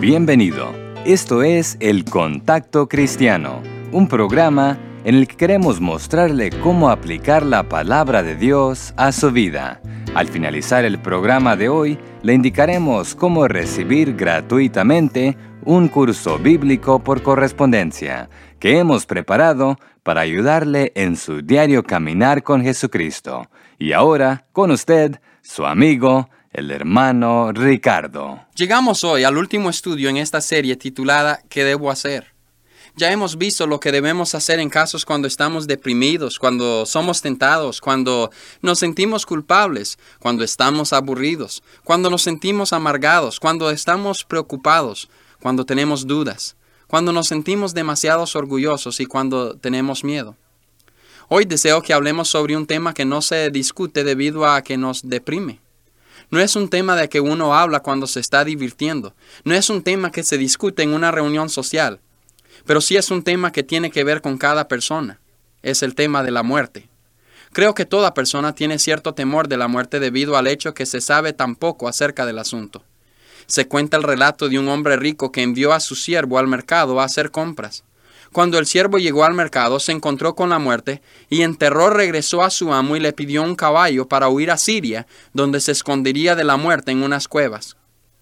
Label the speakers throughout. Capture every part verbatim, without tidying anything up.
Speaker 1: Bienvenido. Esto es El Contacto Cristiano, un programa en el que queremos mostrarle cómo aplicar la palabra de Dios a su vida. Al finalizar el programa de hoy, le indicaremos cómo recibir gratuitamente un curso bíblico por correspondencia que hemos preparado para ayudarle en su diario caminar con Jesucristo. Y ahora, con usted, su amigo, el hermano Ricardo.
Speaker 2: Llegamos hoy al último estudio en esta serie titulada ¿Qué debo hacer? Ya hemos visto lo que debemos hacer en casos cuando estamos deprimidos, cuando somos tentados, cuando nos sentimos culpables, cuando estamos aburridos, cuando nos sentimos amargados, cuando estamos preocupados, cuando tenemos dudas, cuando nos sentimos demasiado orgullosos y cuando tenemos miedo. Hoy deseo que hablemos sobre un tema que no se discute debido a que nos deprime. No es un tema de que uno habla cuando se está divirtiendo. No es un tema que se discute en una reunión social. Pero sí es un tema que tiene que ver con cada persona. Es el tema de la muerte. Creo que toda persona tiene cierto temor de la muerte debido al hecho que se sabe tan poco acerca del asunto. Se cuenta el relato de un hombre rico que envió a su siervo al mercado a hacer compras. Cuando el siervo llegó al mercado, se encontró con la muerte y en terror regresó a su amo y le pidió un caballo para huir a Siria, donde se escondería de la muerte en unas cuevas.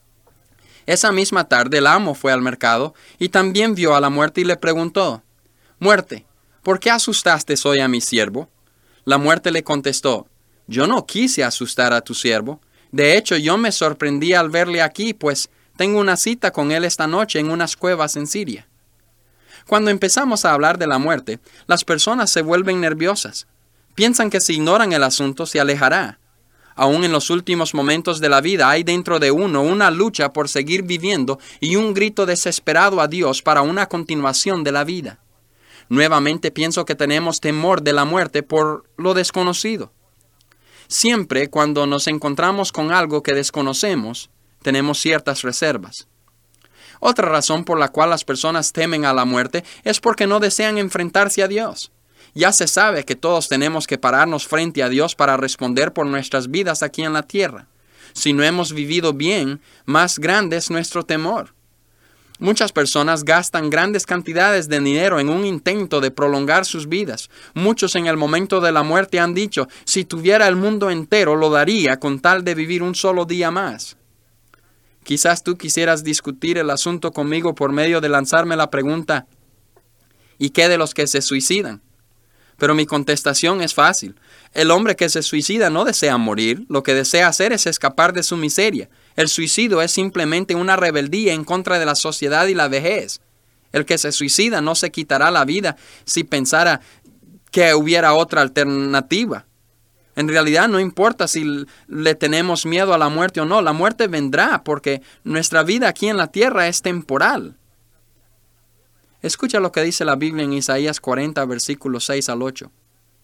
Speaker 2: Esa misma tarde el amo fue al mercado y también vio a la muerte y le preguntó: «Muerte, ¿por qué asustaste hoy a mi siervo?» La muerte le contestó: «Yo no quise asustar a tu siervo. De hecho, yo me sorprendí al verle aquí, pues tengo una cita con él esta noche en unas cuevas en Siria». Cuando empezamos a hablar de la muerte, las personas se vuelven nerviosas. Piensan que si ignoran el asunto se alejará. Aún en los últimos momentos de la vida hay dentro de uno una lucha por seguir viviendo y un grito desesperado a Dios para una continuación de la vida. Nuevamente pienso que tenemos temor de la muerte por lo desconocido. Siempre cuando nos encontramos con algo que desconocemos, tenemos ciertas reservas. Otra razón por la cual las personas temen a la muerte es porque no desean enfrentarse a Dios. Ya se sabe que todos tenemos que pararnos frente a Dios para responder por nuestras vidas aquí en la tierra. Si no hemos vivido bien, más grande es nuestro temor. Muchas personas gastan grandes cantidades de dinero en un intento de prolongar sus vidas. Muchos en el momento de la muerte han dicho: si tuviera el mundo entero lo daría con tal de vivir un solo día más. Quizás tú quisieras discutir el asunto conmigo por medio de lanzarme la pregunta: ¿y qué de los que se suicidan? Pero mi contestación es fácil. El hombre que se suicida no desea morir, lo que desea hacer es escapar de su miseria. El suicidio es simplemente una rebeldía en contra de la sociedad y la vejez. El que se suicida no se quitará la vida si pensara que hubiera otra alternativa. En realidad no importa si le tenemos miedo a la muerte o no, la muerte vendrá porque nuestra vida aquí en la tierra es temporal. Escucha lo que dice la Biblia en Isaías cuarenta, versículos seis al ocho.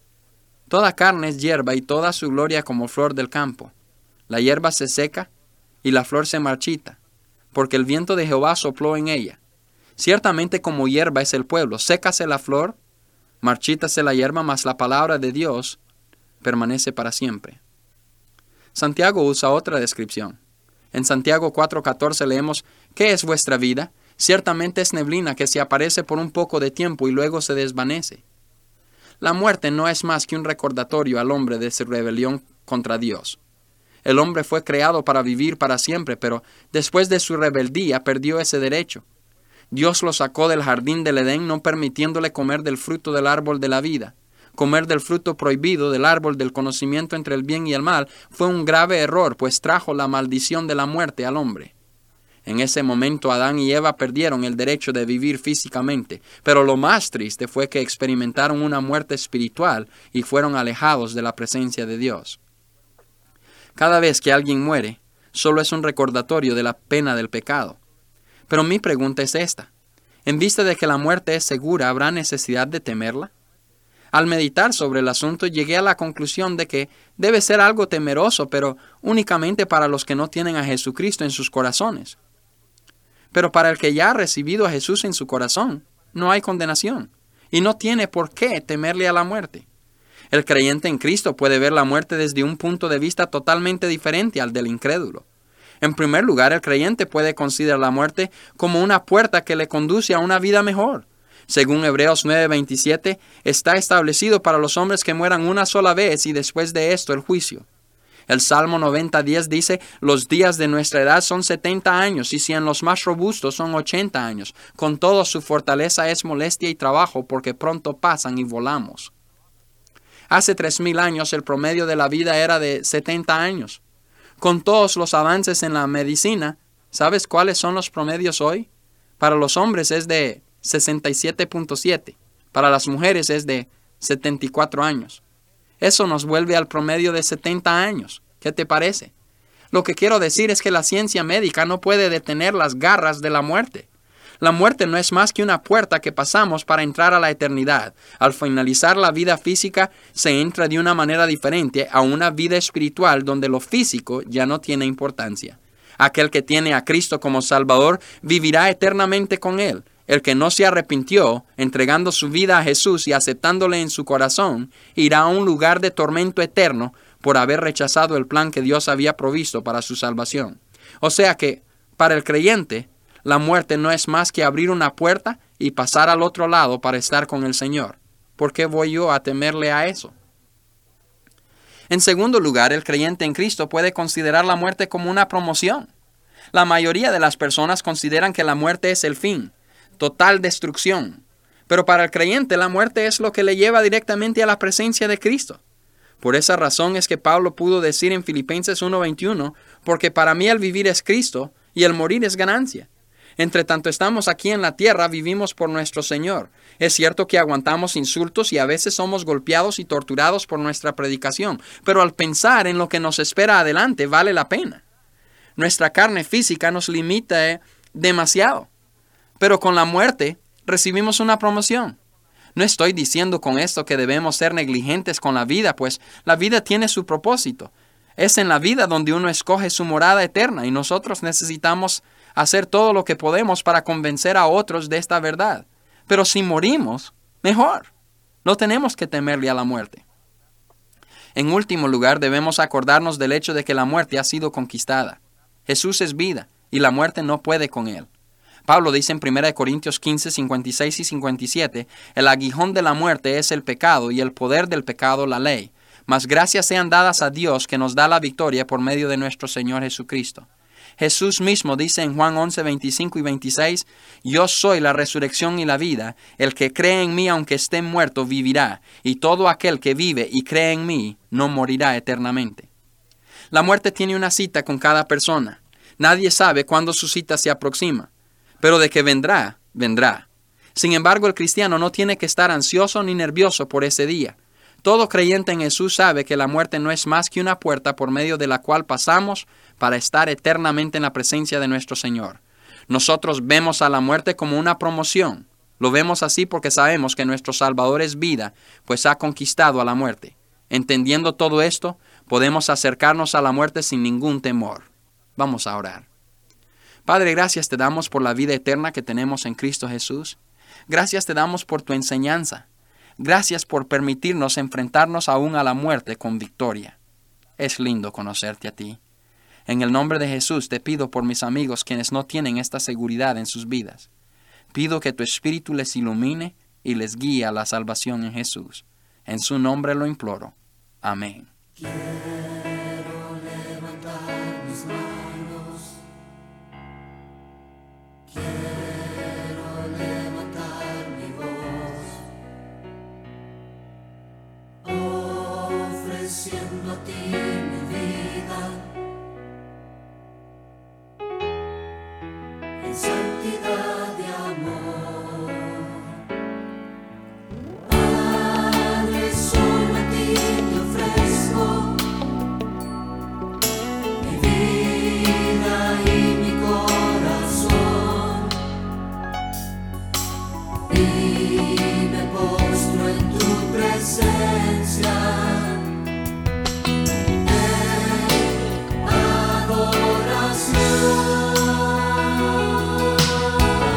Speaker 2: Toda carne es hierba y toda su gloria como flor del campo. La hierba se seca y la flor se marchita, porque el viento de Jehová sopló en ella. Ciertamente como hierba es el pueblo, sécase la flor, marchítase la hierba, mas la palabra de Dios permanece para siempre. Santiago usa otra descripción. En Santiago cuatro catorce leemos: ¿qué es vuestra vida? Ciertamente es neblina que se aparece por un poco de tiempo y luego se desvanece. La muerte no es más que un recordatorio al hombre de su rebelión contra Dios. El hombre fue creado para vivir para siempre, pero después de su rebeldía perdió ese derecho. Dios lo sacó del jardín del Edén, no permitiéndole comer del fruto del árbol de la vida. Comer del fruto prohibido del árbol del conocimiento entre el bien y el mal fue un grave error, pues trajo la maldición de la muerte al hombre. En ese momento Adán y Eva perdieron el derecho de vivir físicamente, pero lo más triste fue que experimentaron una muerte espiritual y fueron alejados de la presencia de Dios. Cada vez que alguien muere, solo es un recordatorio de la pena del pecado. Pero mi pregunta es esta: en vista de que la muerte es segura, ¿habrá necesidad de temerla? Al meditar sobre el asunto, llegué a la conclusión de que debe ser algo temeroso, pero únicamente para los que no tienen a Jesucristo en sus corazones. Pero para el que ya ha recibido a Jesús en su corazón, no hay condenación, y no tiene por qué temerle a la muerte. El creyente en Cristo puede ver la muerte desde un punto de vista totalmente diferente al del incrédulo. En primer lugar, el creyente puede considerar la muerte como una puerta que le conduce a una vida mejor. Según Hebreos nueve veintisiete, está establecido para los hombres que mueran una sola vez y después de esto el juicio. El Salmo noventa diez dice, los días de nuestra edad son setenta años, y si en los más robustos son ochenta años. Con todo su fortaleza es molestia y trabajo, porque pronto pasan y volamos. Hace tres mil años el promedio de la vida era de setenta años. Con todos los avances en la medicina, ¿sabes cuáles son los promedios hoy? Para los hombres es de sesenta y siete punto siete. Para las mujeres es de setenta y cuatro años. Eso nos vuelve al promedio de setenta años. ¿Qué te parece? Lo que quiero decir es que la ciencia médica no puede detener las garras de la muerte. La muerte no es más que una puerta que pasamos para entrar a la eternidad. Al finalizar la vida física, se entra de una manera diferente a una vida espiritual donde lo físico ya no tiene importancia. Aquel que tiene a Cristo como Salvador vivirá eternamente con Él. El que no se arrepintió, entregando su vida a Jesús y aceptándole en su corazón, irá a un lugar de tormento eterno por haber rechazado el plan que Dios había provisto para su salvación. O sea que, para el creyente, la muerte no es más que abrir una puerta y pasar al otro lado para estar con el Señor. ¿Por qué voy yo a temerle a eso? En segundo lugar, el creyente en Cristo puede considerar la muerte como una promoción. La mayoría de las personas consideran que la muerte es el fin, total destrucción. Pero para el creyente la muerte es lo que le lleva directamente a la presencia de Cristo. Por esa razón es que Pablo pudo decir en Filipenses uno veintiuno, porque para mí el vivir es Cristo y el morir es ganancia. Entre tanto estamos aquí en la tierra, vivimos por nuestro Señor. Es cierto que aguantamos insultos y a veces somos golpeados y torturados por nuestra predicación, pero al pensar en lo que nos espera adelante vale la pena. Nuestra carne física nos limita eh, demasiado. Pero con la muerte recibimos una promoción. No estoy diciendo con esto que debemos ser negligentes con la vida, pues la vida tiene su propósito. Es en la vida donde uno escoge su morada eterna y nosotros necesitamos hacer todo lo que podemos para convencer a otros de esta verdad. Pero si morimos, mejor. No tenemos que temerle a la muerte. En último lugar, debemos acordarnos del hecho de que la muerte ha sido conquistada. Jesús es vida y la muerte no puede con él. Pablo dice en primera de Corintios quince, cincuenta y seis y cincuenta y siete, el aguijón de la muerte es el pecado y el poder del pecado la ley. Mas gracias sean dadas a Dios que nos da la victoria por medio de nuestro Señor Jesucristo. Jesús mismo dice en Juan once, veinticinco y veintiséis, yo soy la resurrección y la vida, el que cree en mí aunque esté muerto vivirá, y todo aquel que vive y cree en mí no morirá eternamente. La muerte tiene una cita con cada persona. Nadie sabe cuándo su cita se aproxima. Pero de que vendrá, vendrá. Sin embargo, el cristiano no tiene que estar ansioso ni nervioso por ese día. Todo creyente en Jesús sabe que la muerte no es más que una puerta por medio de la cual pasamos para estar eternamente en la presencia de nuestro Señor. Nosotros vemos a la muerte como una promoción. Lo vemos así porque sabemos que nuestro Salvador es vida, pues ha conquistado a la muerte. Entendiendo todo esto, podemos acercarnos a la muerte sin ningún temor. Vamos a orar. Padre, gracias te damos por la vida eterna que tenemos en Cristo Jesús. Gracias te damos por tu enseñanza. Gracias por permitirnos enfrentarnos aún a la muerte con victoria. Es lindo conocerte a ti. En el nombre de Jesús te pido por mis amigos quienes no tienen esta seguridad en sus vidas. Pido que tu Espíritu les ilumine y les guíe a la salvación en Jesús. En su nombre lo imploro. Amén.
Speaker 3: Ofreciendo a ti mi vida, en santidad de amor. Padre, solo a ti te ofrezco mi vida y mi corazón, y me postro en tu presencia. Adoración.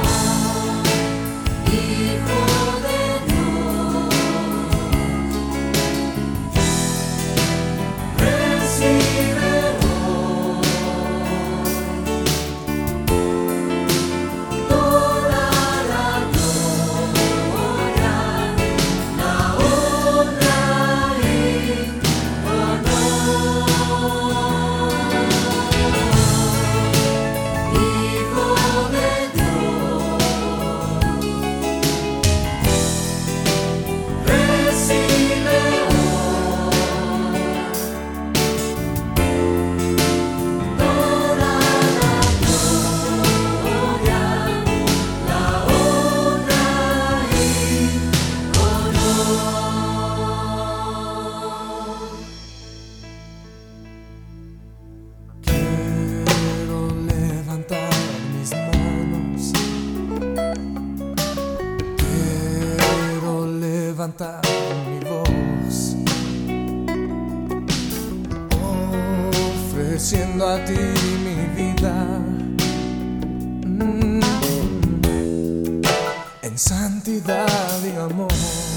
Speaker 4: santidad y amor.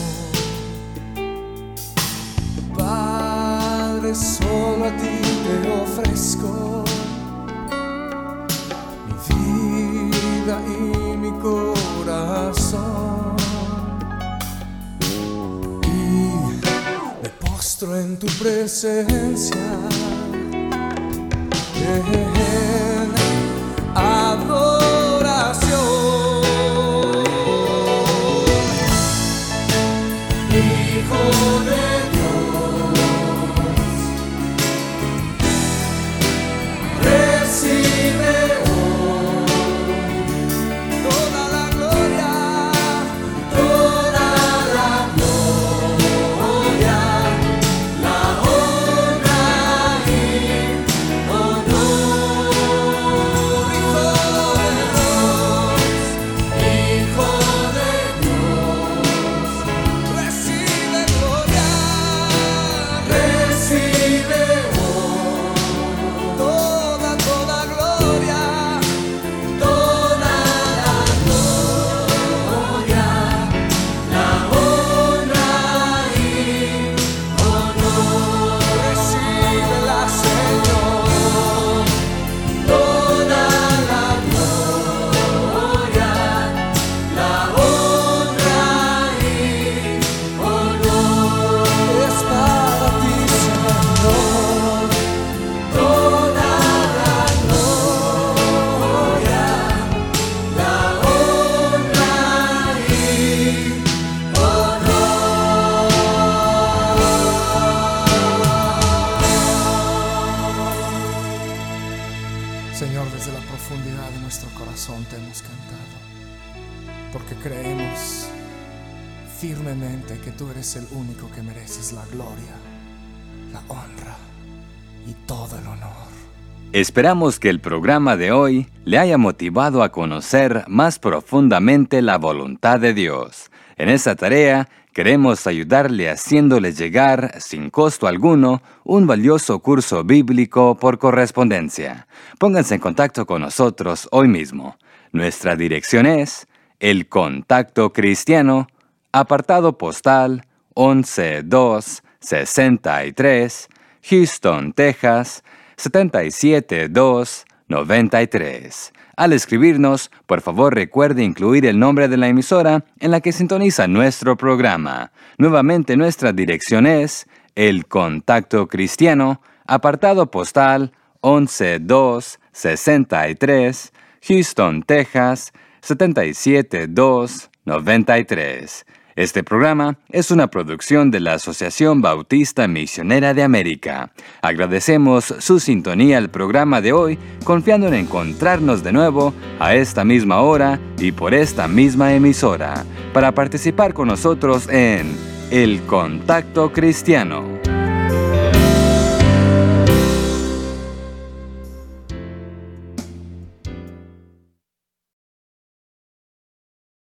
Speaker 4: Padre, solo a ti te ofrezco mi vida y mi corazón, y me postro en tu presencia en adoración. Hijo de Señor, desde la profundidad de nuestro corazón te hemos cantado, porque creemos firmemente que tú eres el único que mereces la gloria, la honra y todo el honor.
Speaker 1: Esperamos que el programa de hoy le haya motivado a conocer más profundamente la voluntad de Dios. En esta tarea queremos ayudarle haciéndole llegar, sin costo alguno, un valioso curso bíblico por correspondencia. Pónganse en contacto con nosotros hoy mismo. Nuestra dirección es El Contacto Cristiano, apartado postal once dos sesenta y tres, Houston, Texas, setenta y siete dos noventa y tres. Al escribirnos, por favor recuerde incluir el nombre de la emisora en la que sintoniza nuestro programa. Nuevamente nuestra dirección es El Contacto Cristiano, apartado postal once dos sesenta y tres, Houston, Texas, setenta y siete dos noventa y tres. Este programa es una producción de la Asociación Bautista Misionera de América. Agradecemos su sintonía al programa de hoy, confiando en encontrarnos de nuevo a esta misma hora y por esta misma emisora, para participar con nosotros en El Contacto Cristiano.